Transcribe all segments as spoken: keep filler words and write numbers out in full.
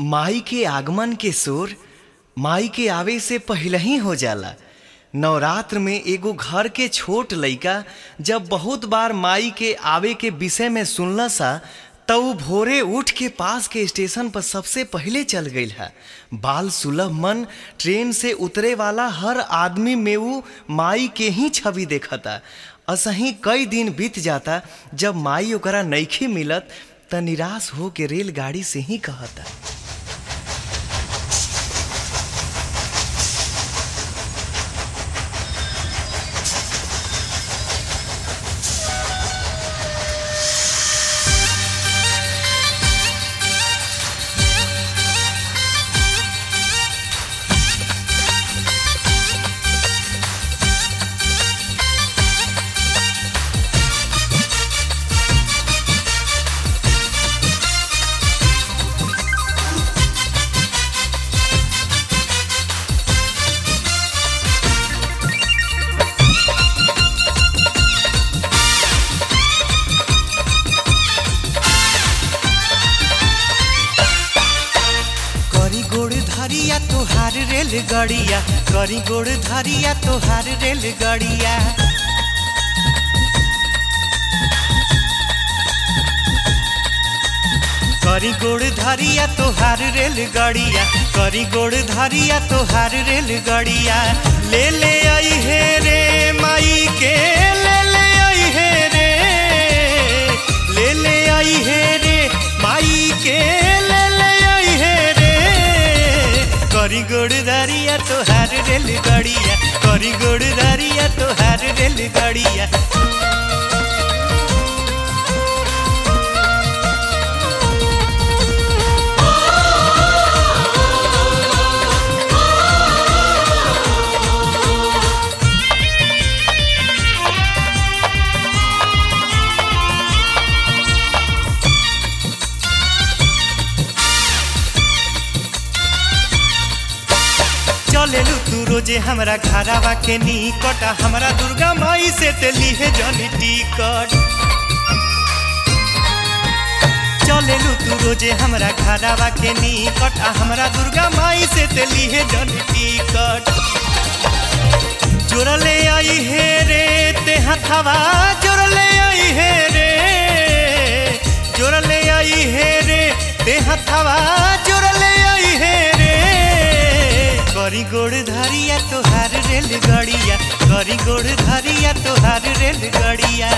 माई के आगमन के शोर माई के आवे से पहले ही हो जाला। नवरात्र में एगो घर के छोट लइका जब बहुत बार माई के आवे के विषय में सुनला सा तो उ भोरे उठ के पास के स्टेशन पर सबसे पहले चल गई है। बाल सुलभ मन ट्रेन से उतरे वाला हर आदमी में उ माई के ही छवि देखता। असही कई दिन बीत जाता, जब माई ओकरा नइखे मिलत त निराश हो के रेलगाड़ी से ही कहता। धरिया तोहार रेलगाड़िया, करी गोड़ धरिया तोहार रेलगाड़िया। करी गोड़ धरिया तोहार रेलगाड़िया, करी गोड़ धरिया तोहार रेलगाड़िया। ले ले आई है रे माई के, ले ले आई है रे, ले ले आई है रे माई के, ले ले आई है रे। करी गोड़ धरिया तोहार रेलगाड़िया, करी गोड़ धरिया तोहार रेलगाड़िया। चलेलू तू रोजे हमरा घरवा के निकट, हमरा दुर्गा माई से तेली है जनी टिकट। चलेलू तू रोजे हमरा घरवा के निकट, हमरा दुर्गा माई से तेली है जनी टिकट। जोड़ले आई है रे ते हथवा, जोड़ले आई है रे, जोड़ले आई है रे ते हथवा, जोड़ले आई है रे। करी गोड़ धरिया तोहार रेलगाड़िया, करी गोड़ धरिया तोहार रेलगाड़िया।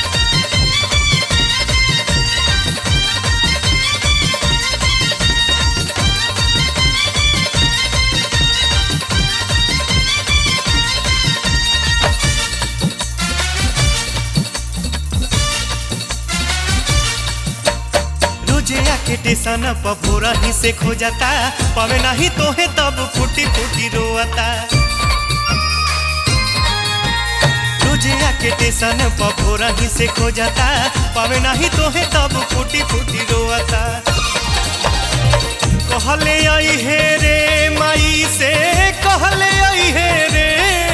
के टेसन पर भोरा ही से खो जाता, पावे नहीं तोहे तब फूटी फूटी रोता। रोजे आके टेसन पर भोरा ही से खो जाता, पावे नहीं तोहे तब फूटी फूटी रोता। कहले आई है रे माई से, कहले आई है रे,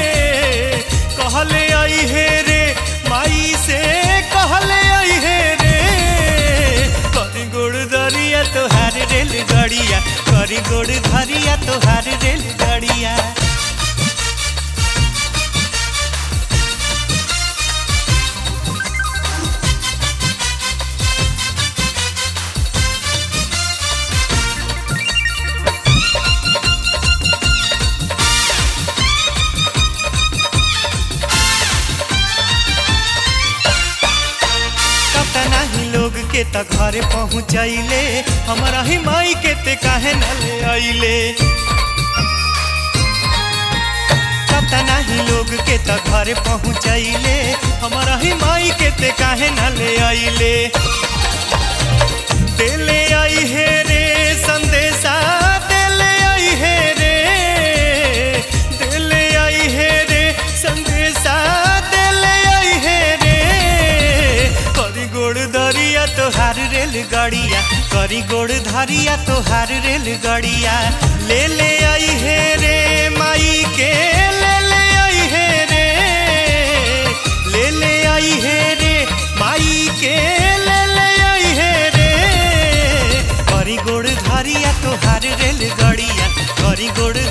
कहले आई है रे माई से, कहले आई है रे। करी गोड़ धरिया तोहार रेलगाड़िया, करी गोड़ धरिया तोहार रेलगाड़िया। के त घरे पहुँचैले, हमारा ही माई के ते काहे न ले आइले। पता नहीं लोग के त घरे पहुँचैले, हमारा ही माई के ते काहे न ले आइले। देले आई है रे संदेशा, देले आई है रे, देले आई है रे संदेशा, देले आई है रे। करी गोड़ धरिया तोहार रेलगाड़िया, करी गोड़ धरिया तोहार रेलगाड़िया। ले ले आई है रे माई के, ले ले आई है रे, ले ले आई है रे माई के, ले ले आई है रे। करी गोड़ धरिया तोहार तोहार रेलगड़िया करी गोड़